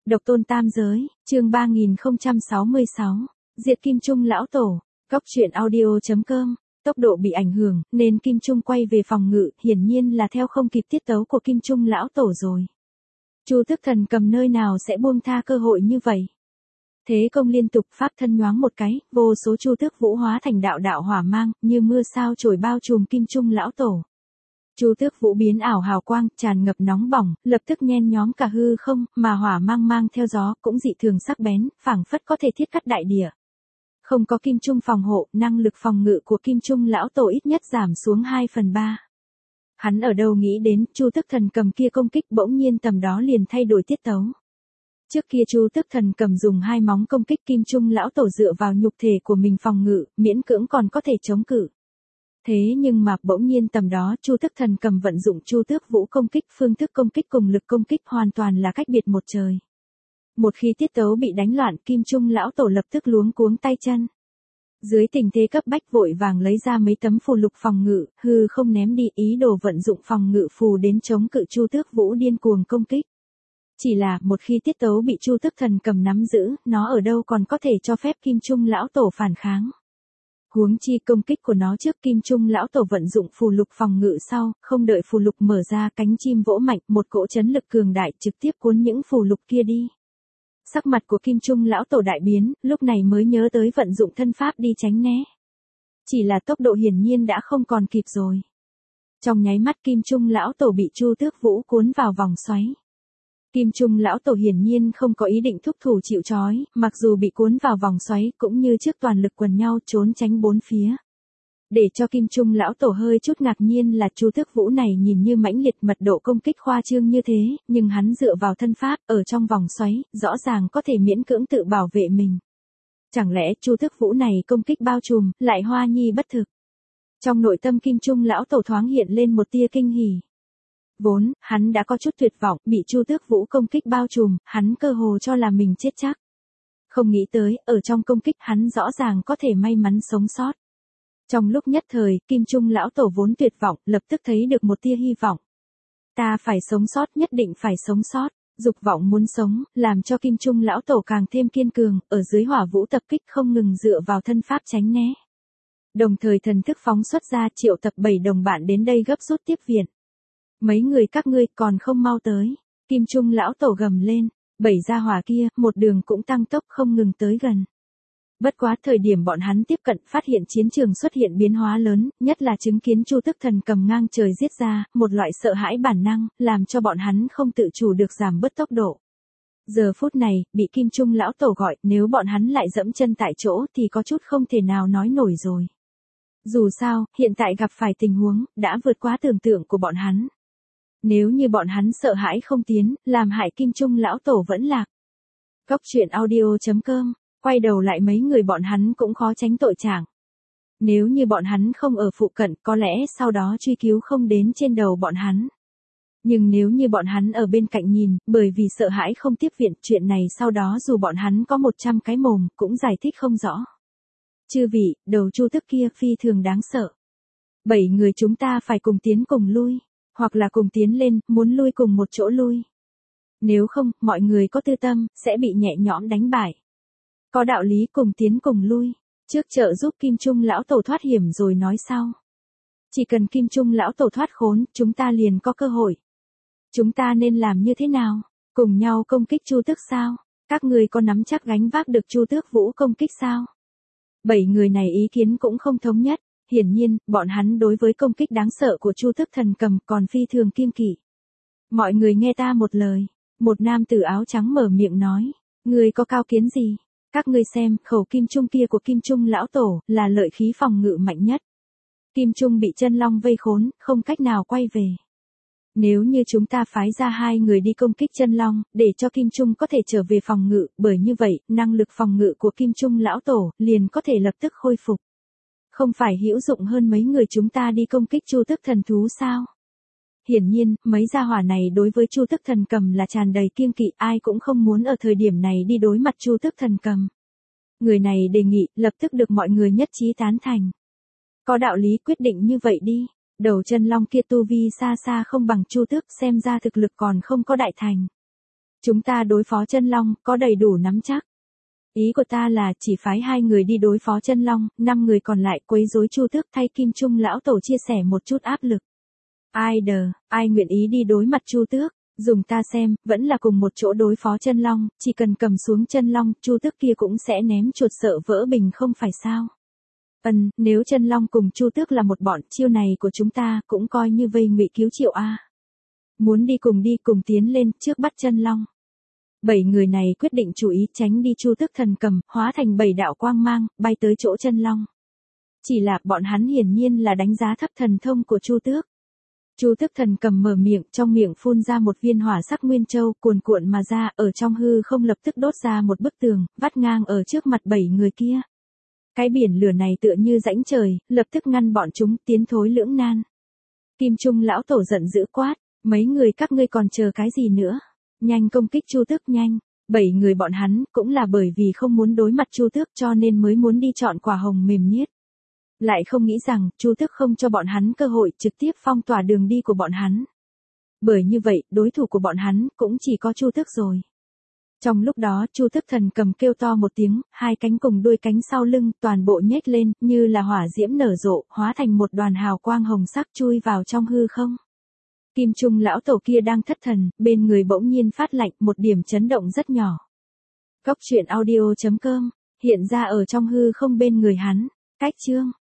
Độc tôn tam giới, chương 3066, diệt Kim Trung lão tổ, Cóc truyện audio.com, tốc độ bị ảnh hưởng, nên Kim Trung quay về phòng ngự, hiển nhiên là theo không kịp tiết tấu của Kim Trung lão tổ rồi. Chu Tước Thần Cầm nơi nào sẽ buông tha cơ hội như vậy. Thế công liên tục, pháp thân nhoáng một cái, vô số Chu Tước Vũ hóa thành đạo đạo hỏa mang, như mưa sao trổi bao trùm Kim Trung lão tổ. Chu Tước Vũ biến ảo hào quang, tràn ngập nóng bỏng, lập tức nhen nhóm cả hư không, mà hỏa mang mang theo gió, cũng dị thường sắc bén, phảng phất có thể thiết cắt đại địa. Không có Kim Trung phòng hộ, năng lực phòng ngự của Kim Trung lão tổ ít nhất giảm xuống 2/3. Hắn ở đâu nghĩ đến, Chu Tước Thần Cầm kia công kích bỗng nhiên tầm đó liền thay đổi tiết tấu. Trước kia Chu Tước Thần Cầm dùng hai móng công kích Kim Trung lão tổ dựa vào nhục thể của mình phòng ngự, miễn cưỡng còn có thể chống cự. Thế nhưng mà bỗng nhiên tầm đó Chu Tước Thần Cầm vận dụng Chu Tước Vũ công kích, phương thức công kích cùng lực công kích hoàn toàn là cách biệt một trời. Một khi tiết tấu bị đánh loạn, Kim Trung lão tổ lập tức luống cuống tay chân. Dưới tình thế cấp bách vội vàng lấy ra mấy tấm phù lục phòng ngự, hư không ném đi, ý đồ vận dụng phòng ngự phù đến chống cự Chu Tước Vũ điên cuồng công kích. Chỉ là một khi tiết tấu bị Chu Tước Thần Cầm nắm giữ, nó ở đâu còn có thể cho phép Kim Trung lão tổ phản kháng. Huống chi công kích của nó trước, Kim Trung lão tổ vận dụng phù lục phòng ngự sau, không đợi phù lục mở ra, cánh chim vỗ mạnh, một cỗ chấn lực cường đại trực tiếp cuốn những phù lục kia đi. Sắc mặt của Kim Trung lão tổ đại biến, lúc này mới nhớ tới vận dụng thân pháp đi tránh né. Chỉ là tốc độ hiển nhiên đã không còn kịp rồi. Trong nháy mắt Kim Trung lão tổ bị Chu Tước Vũ cuốn vào vòng xoáy. Kim Trung lão tổ hiển nhiên không có ý định thúc thủ chịu trói, mặc dù bị cuốn vào vòng xoáy cũng như trước toàn lực quần nhau trốn tránh bốn phía. Để cho Kim Trung lão tổ hơi chút ngạc nhiên là Chu Tước Vũ này nhìn như mãnh liệt, mật độ công kích khoa trương như thế, nhưng hắn dựa vào thân pháp, ở trong vòng xoáy, rõ ràng có thể miễn cưỡng tự bảo vệ mình. Chẳng lẽ Chu Tước Vũ này công kích bao trùm, lại hoa nhi bất thực? Trong nội tâm Kim Trung lão tổ thoáng hiện lên một tia kinh hỉ. Vốn, hắn đã có chút tuyệt vọng, bị Chu Tước Vũ công kích bao trùm, hắn cơ hồ cho là mình chết chắc. Không nghĩ tới, ở trong công kích hắn rõ ràng có thể may mắn sống sót. Trong lúc nhất thời, Kim Trung lão tổ vốn tuyệt vọng, lập tức thấy được một tia hy vọng. Ta phải sống sót, nhất định phải sống sót. Dục vọng muốn sống, làm cho Kim Trung lão tổ càng thêm kiên cường, ở dưới hỏa vũ tập kích không ngừng dựa vào thân pháp tránh né. Đồng thời thần thức phóng xuất ra, triệu tập 7 đồng bạn đến đây gấp rút tiếp viện. Mấy người các ngươi còn không mau tới. Kim Trung lão tổ gầm lên, 7 gia hỏa kia, một đường cũng tăng tốc không ngừng tới gần. Bất quá thời điểm bọn hắn tiếp cận, phát hiện chiến trường xuất hiện biến hóa lớn, nhất là chứng kiến Chu Tước Thần Cầm ngang trời giết ra, một loại sợ hãi bản năng, làm cho bọn hắn không tự chủ được giảm bớt tốc độ. Giờ phút này, bị Kim Trung lão tổ gọi, nếu bọn hắn lại dẫm chân tại chỗ thì có chút không thể nào nói nổi rồi. Dù sao, hiện tại gặp phải tình huống, đã vượt quá tưởng tượng của bọn hắn. Nếu như bọn hắn sợ hãi không tiến, làm hại Kim Trung lão tổ vẫn lạc. Cóc truyện audio.com, quay đầu lại mấy người bọn hắn cũng khó tránh tội trạng. Nếu như bọn hắn không ở phụ cận, có lẽ sau đó truy cứu không đến trên đầu bọn hắn. Nhưng nếu như bọn hắn ở bên cạnh nhìn, bởi vì sợ hãi không tiếp viện, chuyện này sau đó dù bọn hắn có 100 cái mồm, cũng giải thích không rõ. Chư vị, đầu Chu Tước kia phi thường đáng sợ. 7 người chúng ta phải cùng tiến cùng lui. Hoặc là cùng tiến lên, muốn lui cùng một chỗ lui. Nếu không, mọi người có tư tâm, sẽ bị nhẹ nhõm đánh bại. Có đạo lý cùng tiến cùng lui. Trước trợ giúp Kim Trung lão tổ thoát hiểm rồi nói sau. Chỉ cần Kim Trung lão tổ thoát khốn, chúng ta liền có cơ hội. Chúng ta nên làm như thế nào? Cùng nhau công kích Chu Tước sao? Các người có nắm chắc gánh vác được Chu Tước Vũ công kích sao? 7 người này ý kiến cũng không thống nhất. Hiển nhiên, bọn hắn đối với công kích đáng sợ của Chu Tước Thần Cầm còn phi thường kiêng kỵ. Mọi người nghe ta một lời. Một nam tử áo trắng mở miệng nói. Ngươi có cao kiến gì? Các ngươi xem, khẩu kim trung kia của Kim Trung lão tổ, là lợi khí phòng ngự mạnh nhất. Kim Trung bị chân long vây khốn, không cách nào quay về. Nếu như chúng ta phái ra 2 người đi công kích chân long, để cho Kim Trung có thể trở về phòng ngự, bởi như vậy, năng lực phòng ngự của Kim Trung lão tổ, liền có thể lập tức khôi phục. Không phải hữu dụng hơn mấy người chúng ta đi công kích Chu Tước thần thú sao? Hiển nhiên, mấy gia hỏa này đối với Chu Tước Thần Cầm là tràn đầy kiêng kỵ, ai cũng không muốn ở thời điểm này đi đối mặt Chu Tước Thần Cầm. Người này đề nghị, lập tức được mọi người nhất trí tán thành. Có đạo lý, quyết định như vậy đi. Đầu chân long kia tu vi xa xa không bằng Chu Tước, xem ra thực lực còn không có đại thành. Chúng ta đối phó chân long, có đầy đủ nắm chắc. Ý của ta là chỉ phái 2 người đi đối phó chân long, 5 người còn lại quấy rối Chu Tước thay Kim Trung lão tổ chia sẻ một chút áp lực. Ai nguyện ý đi đối mặt Chu Tước, dùng ta xem, vẫn là cùng một chỗ đối phó chân long, chỉ cần cầm xuống chân long, Chu Tước kia cũng sẽ ném chuột sợ vỡ bình không phải sao. Nếu chân long cùng Chu Tước là một bọn, chiêu này của chúng ta cũng coi như vây ngụy cứu triệu a. Muốn đi cùng tiến lên, trước bắt chân long. 7 người này quyết định chú ý tránh đi Chu Tước thần cầm, hóa thành 7 đạo quang mang, bay tới chỗ chân long. Chỉ là bọn hắn hiển nhiên là đánh giá thấp thần thông của Chu Tước. Chu Tước thần cầm mở miệng, trong miệng phun ra một viên hỏa sắc nguyên châu, cuồn cuộn mà ra, ở trong hư không lập tức đốt ra một bức tường, vắt ngang ở trước mặt 7 người kia. Cái biển lửa này tựa như rãnh trời, lập tức ngăn bọn chúng tiến thối lưỡng nan. Kim Trung lão tổ giận dữ quát, mấy người các ngươi còn chờ cái gì nữa? Nhanh công kích Chu Tước nhanh. 7 người bọn hắn cũng là bởi vì không muốn đối mặt Chu Tước cho nên mới muốn đi chọn quả hồng mềm nhiết. Lại không nghĩ rằng Chu Tước không cho bọn hắn cơ hội, trực tiếp phong tỏa đường đi của bọn hắn. Bởi như vậy, đối thủ của bọn hắn cũng chỉ có Chu Tước rồi. Trong lúc đó, Chu Tước thần cầm kêu to một tiếng, 2 cánh cùng đuôi cánh sau lưng toàn bộ nhếch lên, như là hỏa diễm nở rộ, hóa thành một đoàn hào quang hồng sắc chui vào trong hư không. Kim Trung lão tổ kia đang thất thần, bên người bỗng nhiên phát lạnh, một điểm chấn động rất nhỏ. Cốc truyện audio.com hiện ra ở trong hư không bên người hắn. Cách chương